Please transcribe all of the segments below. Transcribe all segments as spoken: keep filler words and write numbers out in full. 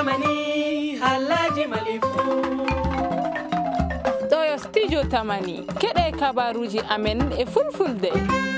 tamani halaji malifu ɗo yo studio tamani keɗe kabaruji amen e fulfulde.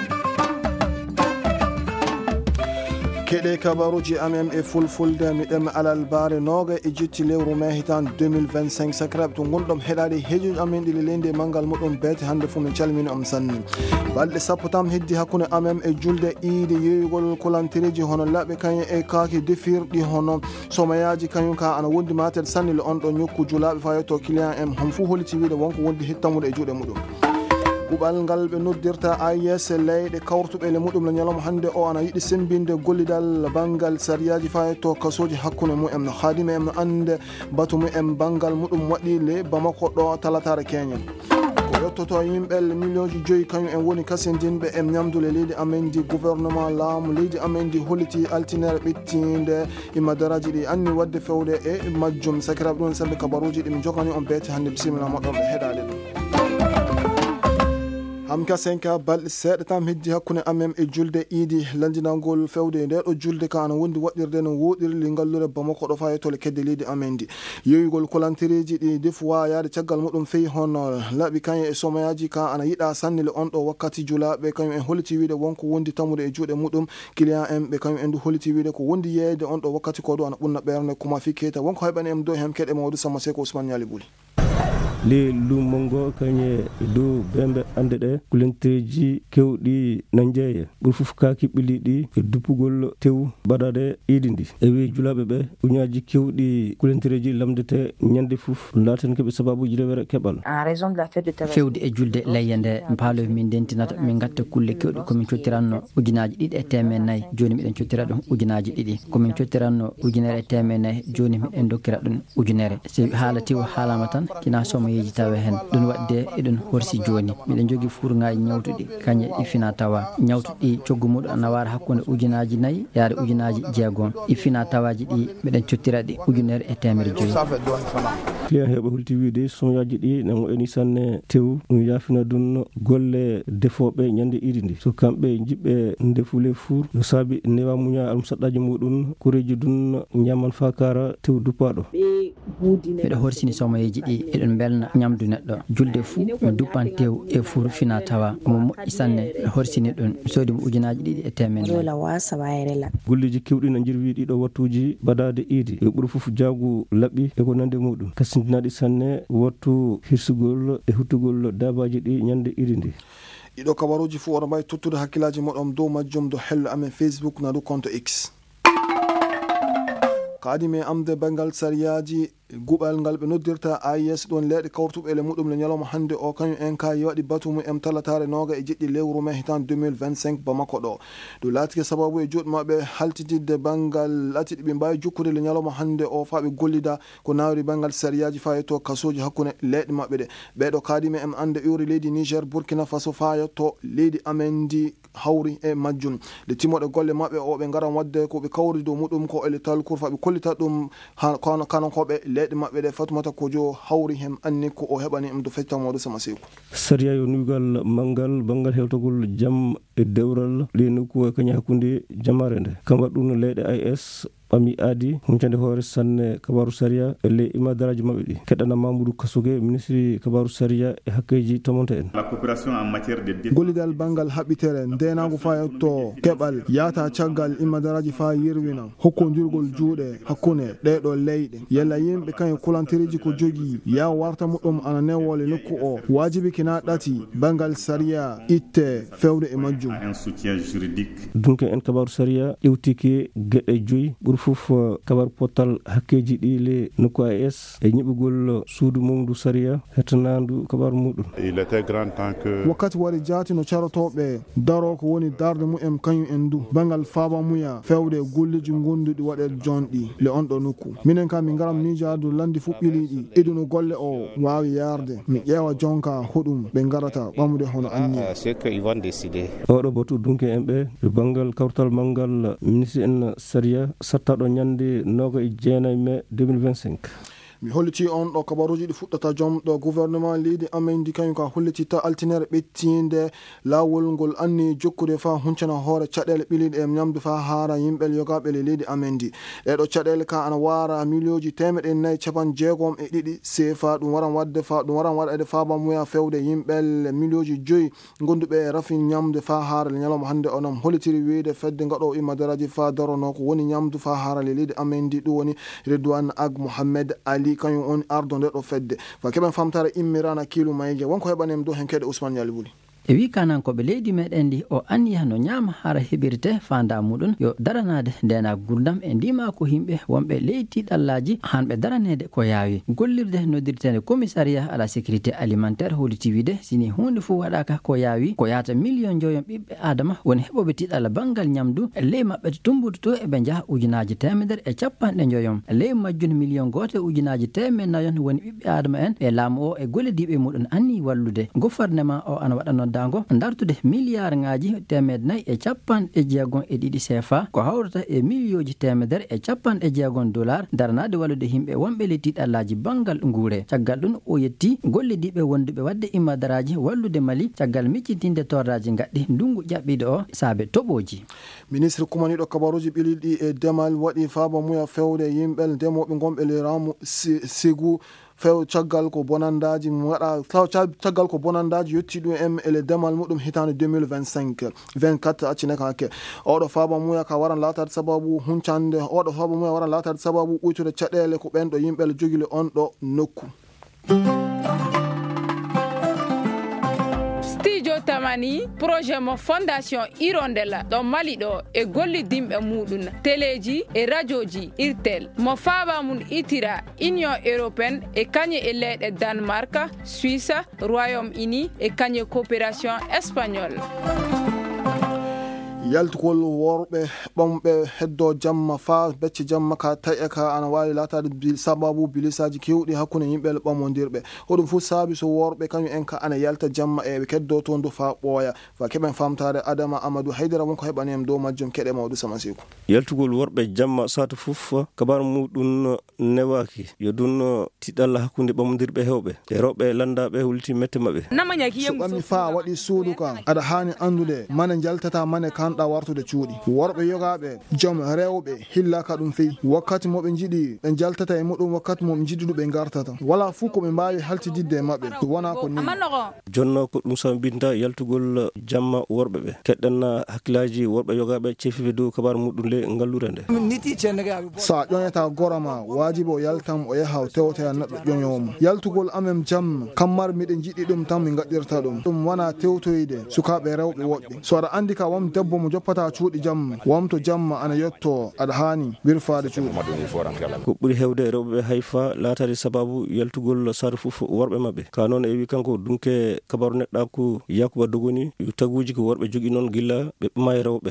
keɗe kabaruji amen e fulfulde miɗen alal baare noga e jetti lewru mai hitan deux mille vingt-cinq sakraɓe to gonɗom heɗade heejuji amen ɗiɗi leydi manggal muɗum beete hande fuu min calmini om sanni. balɗe sappo tam heddi hakkude amen e julde iide yeeyugol kolantereji hono laɓe kañum e kaaki defirɗi hono somayaji kañum ka ana wondi matel sanni le on ɗo ñokku julaɓe fa yetto client en hon fuu holiti wiide wonko wondi hettamude e juuɗe muɗum. ɓuɓal ngal ɓe noddirta A I S leyɗe kawrtuɓe le muɗum le ñalawma hannde o ana yiɗi sembinde gollidal bangal sariyaji fa to kasoji hakkude mumen haadima en ande batu mumen bangal muɗum waɗi le Bamako ɗo talatare keñen ko yettoto yimɓe million ji joyi kañum en woni kasindinɓe en ñamdule leydi amen di gouvernement laamu leydi amen di holliti altinere ɓettinde e madaraji ɗi anni wadde fewde e majjum sakiraɓe ɗum sembe kabaruji ɗi min jogani on beete hannde bisimilla moɗon ɓe heɗade ɗum. hamka senka balɗe seeɗa tam heddi hakkude amen e julde iidi landinalngol fewde nde ɗo julde ka ana wondi waɗirde no woɗirli ngallure Bamako ɗo fa yettole kedde leydi amen ndi yoyugol kolantereji ɗi defuwa yaade caggal muɗum feyi hono laaɓi kañum e somayaji ka ana yiɗa sannile on ɗo wakkati julaɓe kañum en holliti wiide wonko wondi tamude e juuɗe muɗum client en ɓe kañum en du holliti wiide ko wondi yeeyde on ɗo wakkati ko ɗo ana ɓurna ɓerde kuma fi keta wonko heɓani em dow hem keɗe mawdu Samba Seko Ousmane Ñali Buli le lumongo kañe dow bembe ande ɗe kulenteji kewɗi nan jeeya ɓuri fof kaaki ɓiliɗi e duppugol tew baɗade iidi ndi e wi julaɓe ɓe uñaji kewɗi kulentereji lamdete ñande fof laten keɓe sababuji rewere keɓal fewde e julde leyyande paalo min dentinata min gatta kulle kewɗe komin cottiranno ujunaji ɗiɗi e temen nayyi joni miɗen cottira ɗum ujunaji ɗiɗi komin cottiranno ujunere e temen nayyi joni miɗen dokkira ɗum ujunere so haala tew haalama tan kina soma yeji tawa hen ɗum wadde eɗen horsi joni miɗen jogui fuurgaji ñawtuɗi kañe ɗi fina tawa ñawtuɗi coggu muɗum ana wara hakkude ujunaji nayyi yaade ujunaji jeegom ɗi fina tawaji ɗi miɗen cottiraɗi ujunere e temere joyyi client heɓa hulti wiide somoyaji ɗi namo eni sanne tew ɗum yaafina ɗum golle defoɓe ñande iidi ndi so kamɓe jiɓɓe ndefule four no saabi newa muña almusaɗɗaji muɗum koreji ɗum ñaman fakara tew dupaɗo miɗo horsini somoyeji ɗi eɗen belna ñamdu neɗɗo julde fuu mi duppan tew e four fina tawa omo moƴƴi sanne mi horsini ɗum mi soodi mo ujunaji ɗiɗi e temen golleji kewɗi no jirwi ɗiɗo wattuji baɗade iidi e ɓuuri fof jaagu labɓi eko nande muɗum kasindinaɗi sanne wattu hirsugol e huttugol dabaji ɗi ñande iidi ndi ɗiɗo kabaruji fuu oɗo mbawi tottude hakkillaji moɗon dow majjum do hello amen Facebook na do compte X kaadimi amde bangal sariyaji guɓal ngal ɓe noddirta A I S ɗon leyɗe kawrtuɓe le muɗum le ñalawma hannde o kañum en ka waɗi batu mum talatare noga e jeɗɗi lewru mai hitan deux mille vingt-cinq Bamako ɗo ɗo laatike sababu e juuɗe maɓɓe haltididde bangal latiɗi ɓe mbawi jukkude le ñalawma hannde o fa ɓe gollida ko nawri bangal sariyaji fa yetto kasoji hakkude leyɗe maɓɓe ɗe ɓeɗo kaadimi en ande uri leydi Niger Burkina Faso fa yetto leydi amen ndi hawri e majjum le timoɗe golle maɓɓe o ɓe garan wadde ko ɓe kawri dow muɗum ko ele talkour fa ɓe kollita ɗum kanankoɓe leyɗe maɓɓe ɗe Fatoumata Kojo hawri hen anni ko o heɓani ɗum do fecca mawɗo Samba Seko sariya yo nugal mangal bangal hewtogol jaam e dewral ɗe nokku kañum hakkude jamare nde kam waɗɗum no leyɗe A I S ɓami aadi huncande hoore sanne kabaru saria e le imadaraji maɓɓe ɗi keɗɗana Mamadou Kassogue ministre kabaru saria e hakkeji tamonta en gollidal bangal haɓɓitere ndenago fa yetto keɓal yata caggal imadaraji fa yirwina hokkodirgol juuɗe hakkude ɗeɗo leyɗe yalla yimɓe kañum kulantereji ko jogui ya warta muɗum ana newole nokku o wajibi kina ɗati bangal saria itte fewde e majjum donc en kabaru saria ƴewtiki gueɗe joyyi fof kabar potal hakkeji ɗi le nokku A I S e ñiɓugol suudu Mamadou Saria hettanandu kabar muɗum wakkati wari jaati no carotoɓe daro ko woni darde mumen kañum en du bangal faaba muya fewde golleji gonduɗi waɗe jonɗi le on ɗo nokku minen kam min garam miijadu landi fuɓɓiliɗi iduno golle o wawi yarde mi ƴeewa jonka hoɗum ɓe garata ɓamude hono anni oɗo batu dunke en ɓe e bangal kawtal mangal ministre en Saria sattaɗo ñande noga e jeenayi mai deux mille vingt-cinq mi holliti on ɗo kabaruji ɗi fuɗɗata jom ɗo gouvernement leydi amen di kañum ka hollititta altinere ɓettinde lawol ngol anni jokkude fa huncana hoore caɗele ɓiliɗe e ñamdu fa haara yimɓe yogaɓe le leydi amen di ɗeɗo caɗele ka ana wara milioji temeɗe nayyi capan jeegom e ɗiɗi sefa ɗum waran wadde fa ɗum waran waɗade faba muya fewde yimɓel milioji joyyi gonduɓe e rafi ñamde fa haara le ñalawma hande onon hollitiri wiide fedde gaɗo imma daraji fa darono ko woni ñamdu fa haara le leydi amen di ɗum woni Redouane Ag Mohamed Ali kañum on ardo nde ɗo fedde fa keɓen famtare immirana kilu mayje wonko heɓanem dow hen keɗe Ousmane Yali Wuli e wi kanankoɓe leydi meɗen ndi o anniya no ñaama hara heɓirte fanda muɗum yo daranade ndena gurdam e ndima ko yimɓe wonɓe leydi ɗallaji hanɓe daranede ko yaawi gollirde noddirtede commissariat à la sécurité alimentaire holliti wiide sini hunde fo waɗaka ko yaawi ko yata million joyon ɓiɓɓe adama woni heɓoɓe tiɗalla banggal ñamdu e ley mabɓe to tumbude to eɓe jaaha ujunaji temedere e capanɗe joyon ley majjun million goto ujunaji temen nayon woni ɓiɓɓe adama en e laamu o e gollidiɓe muɗum anni wallude gouvernement o ana waɗa nodda dango dartude milliard ngaji temed nayyi e capanɗe jeegom e ɗiɗi C F A ko hawrata e milliyoji temedere e capanɗe jeegom dollar daranade wallude yimɓe wonɓe leydi ɗallaji banggal nguure caggal ɗum o yetti gollidiɓe wonduɓe wadde imadaraji wallude Mali caggal miccitinde torraji gadɗi ndungu ƴaɓɓiɗo o saabe toɓoji. Ministre kumaniɗo kabaruji ɓiliɗi e demal waɗi faaba muya fewde yimɓe ndemoɓe gonɓe leramu Ségou few caggal ko bonandaji waɗa caggal ko bonandaji yetti ɗum em ele demal muɗum hitande deux mille vingt-cinq vingt-quatre accine kake oɗo faaba muya ka waran latade sababu huncande oɗo faaba muya waran latade sababu ɓuytude caɗele ko ɓenɗo yimɓe jogile on ɗo nokku. Studio Tamani projet mo fondation Hirondella ɗo Mali ɗo e gollidimɓe muɗum téléji e radioji irtel mo faaba mum itira Union européenne e kañe e leyɗe Danemark, Suisse, Royaume-Uni e kañe coopération espagnole. yaltugol worɓe ɓamɓe heddo jamma fa becce jamma ka taƴe ka ana wawi latade sababu bilisaji kewɗi hakkude yimɓe ɓamodirɓe hoɗum fu saabi so worɓe kañum en ka ana yalta jamma e ɓe keddo toon do fa ɓooya fa keɓen famtare Adama Amadou Haydara wonko heɓani em dow majjum keɗe mawɗo Sama Sékou yaltugol worɓe jamma sata fof kabar muɗum newaki yo ɗum tiɗalla hakkude ɓamodirɓe hewɓe e rewɓe landaɓe hulti mette mabɓe so ɓammi fa waɗi suudu ka aɗa hani andude mane jaltata mane kan ɗa wartude cuuɗi worɓe yogaɓe joom rewɓe hillaka ɗum feyi wakkati moɓe jiiɗi ɓe jaltata e muɗum wakkati moɓe jiiɗi ɗum ɓe gartata wala fuu koɓe mbawi haltididde e mabɓe wona ko ni jonno ko ɗum sambinta yaltugol jamma worɓe ɓe keɗɗenna hakkillaji worɓe yogaɓe cefiɓe dow kabar muɗum le ngallure nde sa ƴoñata gorama wajibi o yaltam o yaha tewte neɗɗo ƴoñowomo yaltugol amen jamma kammar miɗen jiɗɗi ɗum tan min gaɗɗirta ɗum ɗum wona tewtoyde sukaɓe rewɓe woɗɓe so aɗa andi ka wam debbo mo joppata cuuɗi jamma wamto jamma ana yetto aɗa hani wirfade cuuɗi ko ɓuuri hewde rewɓeɓe hayfa laatade sababu yaltugol sara fof worɓe mabɓe ka noon e wi kanko dunke kabaru neɗɗaku Yakuba Dogoni yo taguji ko worɓe jogui noon gilla ɓe ɓama e rewɓe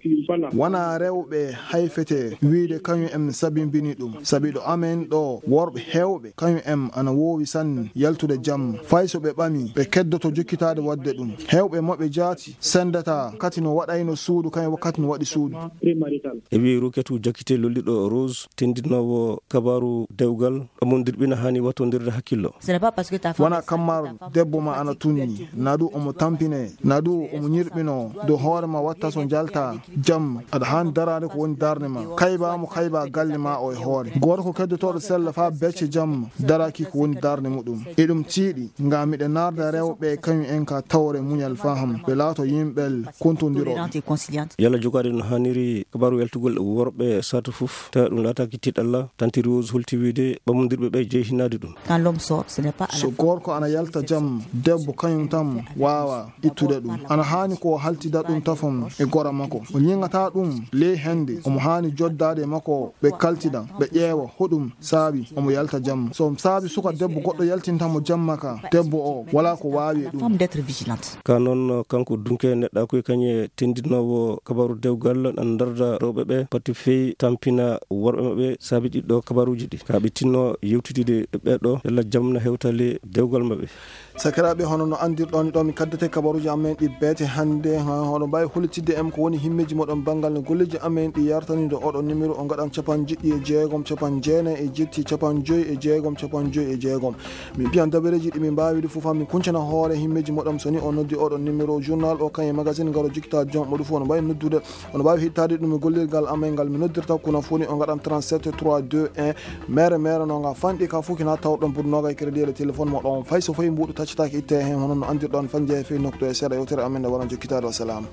wona rewɓe hayfete wiide kañum en sabimbini ɗum saabi ɗo amen ɗo worɓe hewɓe kañum en ana wowi sanne yaltude jamma fay so ɓe ɓami ɓe keddoto jokkitade wadde ɗum hewɓe mabɓe jaati sendata kati no waɗayno suudu kañum wakkati no waɗi suudu e wi Roketou Diakité lolliɗo Rose tendinowo kabaru dewgal ɓamodirɓina hani wattodirde hakkillo wona kammar debbo ma ana tunni nadu omo tampine nadu omo ñirɓino dow hoorema watta so jalta jamma aɗa hani darade ko woni darde ma kaybamo kayba galle ma o e hoore goto ko keddotoɗo sella fa becce jamma daraki ko woni darde muɗum e ɗum tiiɗi ngam miɗe narda rewɓe kañum en ka tawre muñal faham ɓe laato yimɓel kontodiroɓe yalla jogade no hanniri kabaru yaltugol worɓe sata fof tawa ɗum laataki tiɗalla tanti Rose holti wiide ɓamodirɓe ɓe jeeyi hinnade ɗum so gorko ana yalta jamma debbo kañum tan wawa ittude ɗum ana hani ko haltida ɗum tafon e gora makko o ñingata ɗum ley hende omo hani joddade makko ɓe kaltida ɓe ƴeewa hoɗum saabi omo yalta jamma so saabi suka debbo goɗɗo yaltintamo jamma ka debbo o wala ko wawi ɗum ka noon kanko dunke neɗɗa koye kañe tendino wadnowo kabaru dewgal an darda rewɓe ɓe patti fewi tampina worɓe maɓɓe saabi ɗiɗɗo kabaruji ɗi ka ɓe tinno yewtidide ɓeɗo yalla jamna hewtale dewgal maɓɓe. sakiraɓe hono no andirɗon ɗo mi kaddete kabaruji amen ɗi beete hannde hono mbawi hullitidde em ko woni himmeji moɗon banggal no golleji amen ɗi yartanide oɗo numéro o gaɗan capan jiɗɗi e jeegom capan jeenayi e jetti capan joyyi e jeegom capan joyyi e jeegom min mbiyan dabareji ɗi min mbawiɗi foof ha min kuncana hoore himmeji moɗon soni o noddi oɗo numéro journal o kañe magazine garo jikkita jon moɗo foof ono mbawi noddude ono mbawi hittade ɗum e gollirgal amen ngal mi noddirta kuna foni o gaɗan trente-sept trois deux un mere mere noga fanɗi ka fof kina tawɗon pour noga e crédit le téléphone moɗon on fay so fayi mbuɗo taccitaki itte hen hono no andirɗon fanje e fewi nokto e seeɗa yewtere amen nde wona jokkitade wassalam.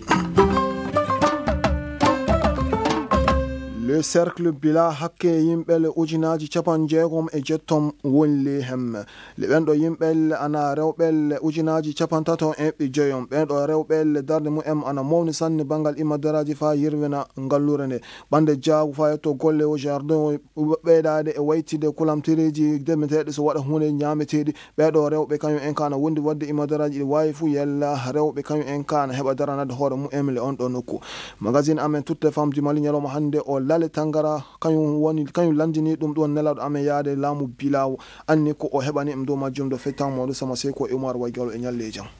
le cercle bila hakke yimɓele ujunaji capan jeegom e jettom wonli hem le ɓenɗo yimɓelle ana rewɓelle ujunaji capan tato e ɓe joyom ɓenɗo rewɓelle darde mumen ana mawni sanne banggal imadaraji fa yirwina ngallure nde ɓande jaagu fa yetto golle o jardin ɓeydade e waytide kulamtireji demeteɗe so waɗa hunde ñameteɗi ɓeɗo rewɓe kañum en kana wondi wadde imadaraji ɗi wawi fu yella rewɓe kañum en kana heɓa daranade hoore mumen le on ɗo nokku magazine amen toute femme du Mali ñalawma hande o lale tangara kañum woni kañum landini ɗum ɗon nelaɗo amen yaade laamu bilawo anni ko o heɓani ɗum dow majjum do fettan mawɗo sama seko e umar waygalo e ñalle jam.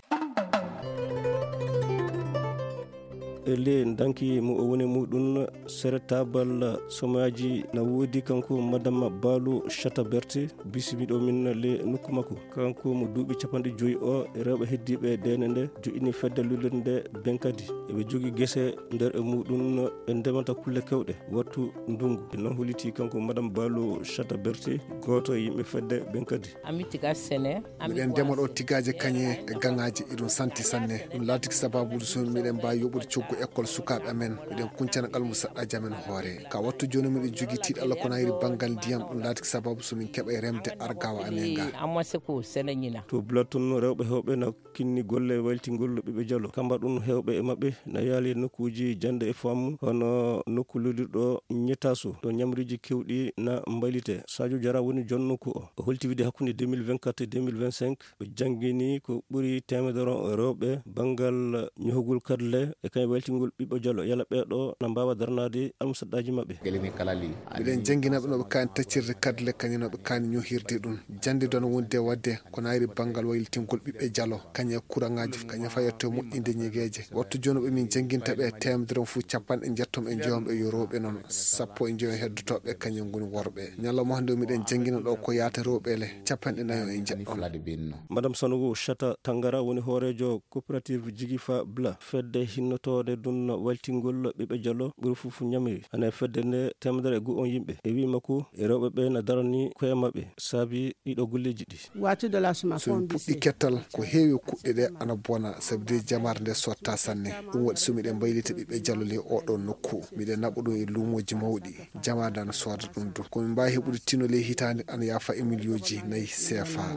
ele danki mo o woni muɗum seretabal somaji na woodi kanko madame Balou Chata Berté bisimiɗo min le nokku makko kanko mo duuɓi capanɗe joyi o e rewɓe heddiɓe dene nde joƴini fedde lullede nde benkadi eɓe jogui guese nder e muɗum ɓe ndemata kulle kewɗe wattu ndungu non holiti kanko madame Balou Chata Berté goto e yimɓe fedde benkadi ami tiga sene miɗen ndemoɗo tigaji kañe e gangaji iɗum santi sanne ɗum laatiki sababude so miɗen mbawi yoɓude coggu école sukaɓe amen miɗen kuncana qalmu saɗɗaji amen hoore ka wattu joni miɗen jogui tiiɗ Allah ko nayri banggal ndiyam ɗum laatiki sababu somin keeɓa e remde argawa amen ga amase ko seneñina to bulaton rewɓe hewɓe na kinni golle waltingol ɓiɓe diallo kamba ɗum hewɓe e mabɓe na yaali nokkuji jande e fammu hono nokku lolirɗo ñettaso to ñamriji kewɗi na mbalite Sadio Diarra woni jon nokku o o holti wide hakkude deux mille vingt-quatre et deux mille vingt-cinq ɓe jangguini ko ɓuuri temedere rewɓe banggal ñohogol kadle e kañum waltingol ɓiɓɓe diallo yalla ɓeɗo na mbawa darnade almusaɗɗaji mabɓe miɗen jangguinaɓe noɓe kani taccirde kadle kañinoɓe kani ñohirde ɗum jande dono wonde wadde ko nayri banggal wayltingol ɓiɓɓe diallo kañe courant-ngaji kañe fayetto moƴƴinde ñegueje wattu joni ɓe min jangguintaɓe temedere fou capanɗe jettom e jewomɓe yoroɓe noon sappo e joyi heddotoɓe kañum goni worɓe ñalawma hande miɗen jangguina ɗo ko yaata rewɓele capanɗe nayyo e jeɗɗon. madame Sanogo Chata Tangara woni hoorejo coopérative Jigifa Bla fedde hinnotode ɗum waltingol ɓiɓɓe diallo ɓuuri fof ñamiri ana fedde nde temedere e go on yimɓe e wi makko e rewɓe ɓe na darani koye mabɓe saabi ɗiɗo golleji ɗi somi puɗɗi kettal ko heewi kuɗɗe ɗe ana bona saabi de jamare nde sotta sanne ɗum waɗi somiɗen mbaylita ɓiɓɓe diallo le oɗo nokku miɗen naɓa ɗum e luumoji mawɗi jamade ana sooda ɗum du komin mbawi heɓude tino le hitande ana yafa e millioji nayyi C F A.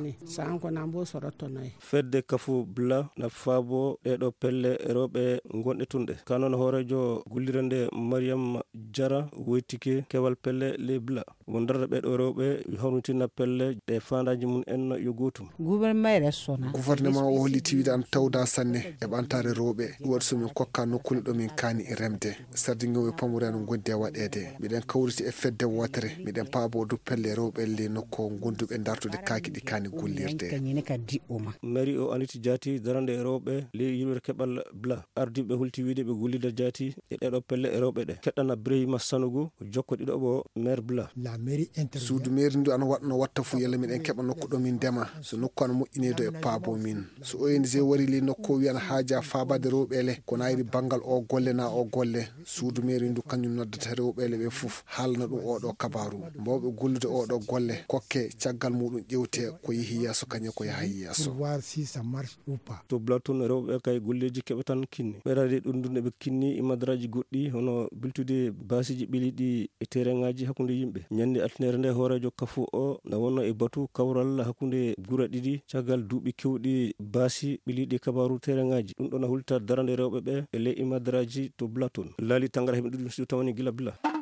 fedde Kafou Bla na faabo ɗeɗo pelle rewɓe gonɗe tunɗe kanon hoorejo gollirande Mariam Diarra woytike kewal pelle les Bla won darda ɓeɗo rewɓe hawnitina pelle ɗe fandaji mum en yo gotum gouvernement o holliti wiide an tawda sanne e ɓantare rewɓe ɗum waɗi somin kokka nokkule ɗo min kaani e remde sardi ñowi pamurano gondi e waɗede miɗen kawriti e fedde wotere miɗen paabo du pelle rewɓe le nokko gonduɓe dartude kaaki ɗi kaani gollirde mairie o Anity Diaty darande e rewɓe le yimɓe keɓal Bla ardiɓe holti wiide ɓe gollida Diaty e ɗeɗo pelle e rewɓe ɗe keɗɗana Brahima Sanogo jokko ɗiɗoɓo maire Bla suudu mairie ndu ana waɗno watta fu yalla miɗen keɓa nokku ɗo min ndema so nokku ana moƴƴinedo e paabo min so O N G wari li nokku o wiyana haaja faabade rewɓele ko nayri banggal o golle na o golle suudu mairie ndu kañum noddata rewɓele ɓe fof haalna ɗum oɗo kabaru mbawɓe gollude oɗo golle kokke caggal muɗum ƴewte ko yeehi yesso kañum ko yaha yesso to Bla toon rewɓe kay golleji keɓe tan kinni ɓeɗade ɗum ɗum eɓe kinni imadaraji goɗɗi hono biltude basiji ɓiliɗi e terrain ngaji hakkude yimɓe ñande altinere nde hoorejo Kafou o na wonno e batu kawral hakkude guura ɗiɗi caggal duuɓi kewɗi baasi ɓiliɗi kabaru terrain ngaji ɗum ɗon a hulta darande rewɓe ɓe e ley imadaraji to Bla toon laali Tangara heɓe ɗuɗum sido tawani gila Bla.